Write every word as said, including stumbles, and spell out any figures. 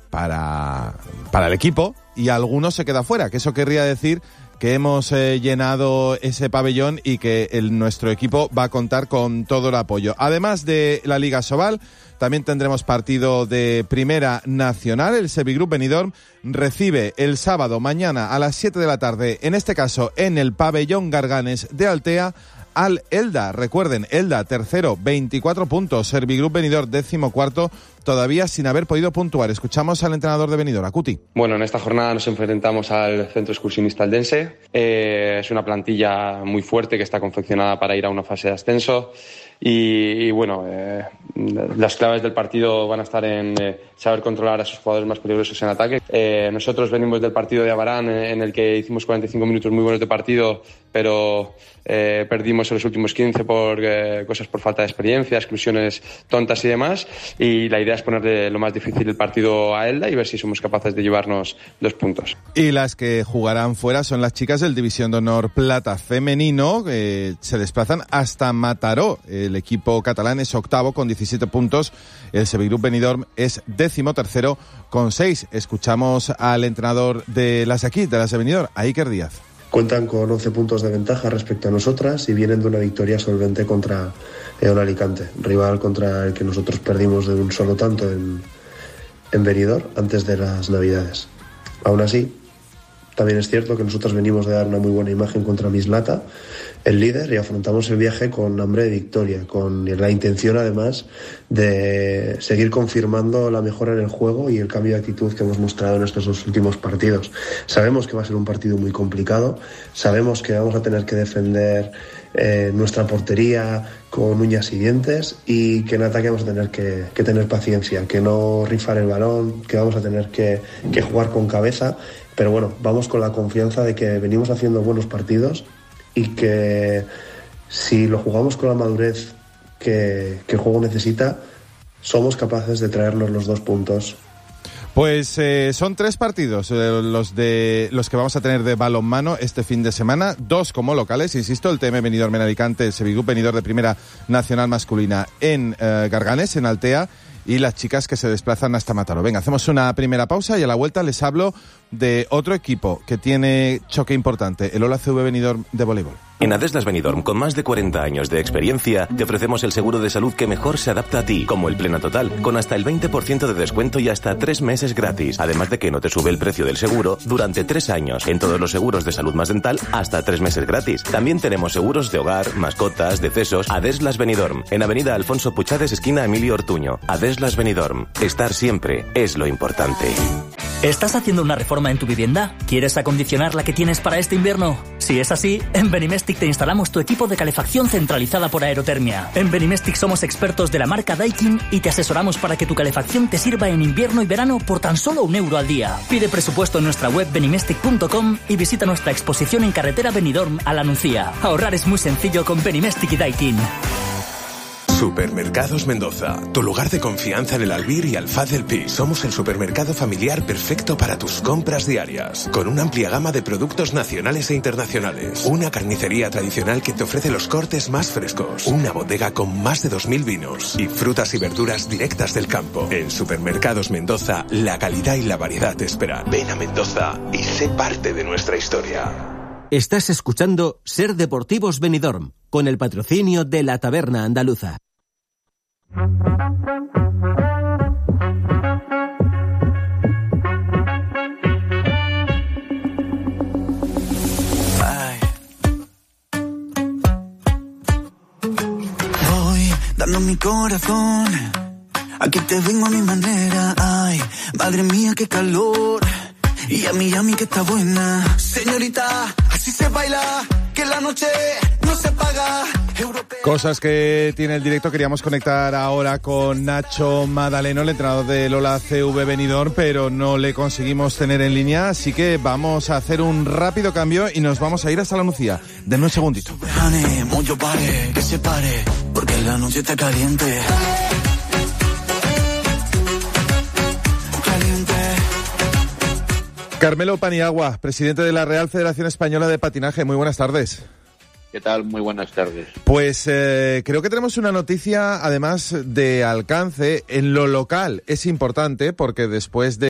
para, para el equipo y alguno se queda fuera, que eso querría decir que hemos eh, llenado ese pabellón y que el, nuestro equipo va a contar con todo el apoyo. Además de la Liga Sobal, también tendremos partido de Primera Nacional. El Sevigroup Benidorm recibe el sábado mañana a las siete de la tarde, en este caso en el pabellón Garganes de Altea, al Elda. Recuerden, Elda tercero, veinticuatro puntos. Sevigroup Benidorm décimo cuarto, todavía sin haber podido puntuar. Escuchamos al entrenador de Benidorm, Acuti. Bueno, en esta jornada nos enfrentamos al Centro Excursionista Eldense. Eh, es una plantilla muy fuerte que está confeccionada para ir a una fase de ascenso. Y, y bueno, eh, las claves del partido van a estar en eh, saber controlar a sus jugadores más peligrosos en ataque. Eh, nosotros venimos del partido de Abarán, eh, en el que hicimos cuarenta y cinco minutos muy buenos de partido, pero eh, perdimos en los últimos quince por eh, cosas por falta de experiencia, exclusiones tontas y demás. Y la idea es ponerle lo más difícil el partido a Elda y ver si somos capaces de llevarnos dos puntos. Y las que jugarán fuera son las chicas del División de Honor Plata femenino, que se desplazan hasta Mataró. El equipo catalán es octavo con diecisiete puntos, el Sevigroup Benidorm es décimo tercero con seis. Escuchamos al entrenador de las de aquí, de las de Benidorm, Iker Díaz. Cuentan con once puntos de ventaja respecto a nosotras y vienen de una victoria solvente contra Eon Alicante, rival contra el que nosotros perdimos de un solo tanto en, en Benidorm antes de las Navidades. Aún así, también es cierto que nosotros venimos de dar una muy buena imagen contra Mislata, el líder, y afrontamos el viaje con hambre de victoria, con la intención además de seguir confirmando la mejora en el juego y el cambio de actitud que hemos mostrado en estos dos últimos partidos. Sabemos que va a ser un partido muy complicado, sabemos que vamos a tener que defender eh, nuestra portería con uñas y dientes y que en ataque vamos a tener que, que tener paciencia, que no rifar el balón, que vamos a tener que, que jugar con cabeza. Pero bueno, vamos con la confianza de que venimos haciendo buenos partidos y que si lo jugamos con la madurez que, que el juego necesita, somos capaces de traernos los dos puntos. Pues eh, son tres partidos eh, los de los que vamos a tener de balonmano este fin de semana, dos como locales, insisto, el T M Benidorm en Alicante, el Sevigroup Benidorm de Primera Nacional masculina en eh, Garganes, en Altea, y las chicas que se desplazan hasta Mataró. Venga, hacemos una primera pausa y a la vuelta les hablo de otro equipo que tiene choque importante, el Ola C V Benidorm de voleibol. En Adeslas Benidorm, con más de cuarenta años de experiencia, te ofrecemos el seguro de salud que mejor se adapta a ti, como el Plena Total, con hasta el veinte por ciento de descuento y hasta tres meses gratis. Además de que no te sube el precio del seguro durante tres años. En todos los seguros de salud más dental, hasta tres meses gratis. También tenemos seguros de hogar, mascotas, decesos. Adeslas Benidorm, en Avenida Alfonso Puchades, esquina Emilio Ortuño. Adeslas Benidorm, estar siempre es lo importante. ¿Estás haciendo una reforma en tu vivienda? ¿Quieres acondicionar la que tienes para este invierno? Si es así, en Benimestic te instalamos tu equipo de calefacción centralizada por aerotermia. En Benimestic somos expertos de la marca Daikin y te asesoramos para que tu calefacción te sirva en invierno y verano por tan solo un euro al día. Pide presupuesto en nuestra web benimestic punto com y visita nuestra exposición en carretera Benidorm a La Nucía. Ahorrar es muy sencillo con Benimestic y Daikin. Supermercados Mendoza, tu lugar de confianza en el Albir y Alfaz del Pi. Somos el supermercado familiar perfecto para tus compras diarias, con una amplia gama de productos nacionales e internacionales. Una carnicería tradicional que te ofrece los cortes más frescos. Una bodega con más de dos mil vinos y frutas y verduras directas del campo. En Supermercados Mendoza, la calidad y la variedad te esperan. Ven a Mendoza y sé parte de nuestra historia. Estás escuchando Ser Deportivos Benidorm, con el patrocinio de La Taberna Andaluza. Voy dando mi corazón, aquí te vengo a mi manera. Ay, madre mía, qué calor. Y a mí, a mí que está buena. Señorita, así se baila, que la noche no se paga. Europea. Cosas que tiene el directo. Queríamos conectar ahora con Nacho Madaleno, el entrenador del Ola C V Benidorm, pero no le conseguimos tener en línea, así que vamos a hacer un rápido cambio y nos vamos a ir hasta La Nucía. Denme un segundito. Mucho pare, que se pare, porque la noche está caliente. Carmelo Paniagua, presidente de la Real Federación Española de Patinaje. Muy buenas tardes. ¿Qué tal? Muy buenas tardes. Pues eh, creo que tenemos una noticia, además de alcance, en lo local. Es importante porque después de